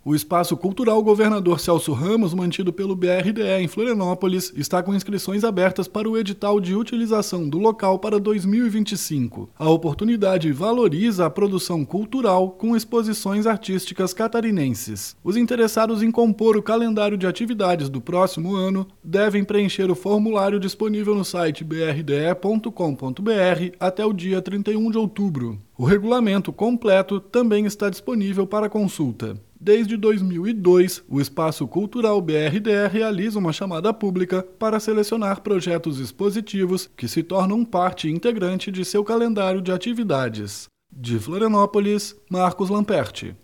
O Espaço Cultural Governador Celso Ramos, mantido pelo BRDE em Florianópolis, está com inscrições abertas para o edital de utilização do local para 2025. A oportunidade valoriza a produção cultural com exposições artísticas catarinenses. Os interessados em compor o calendário de atividades do próximo ano devem preencher o formulário disponível no site brde.com.br até o dia 31 de outubro. O regulamento completo também está disponível para consulta. Desde 2002, o Espaço Cultural BRDE realiza uma chamada pública para selecionar projetos expositivos que se tornam parte integrante de seu calendário de atividades. De Florianópolis, Marcos Lamperti.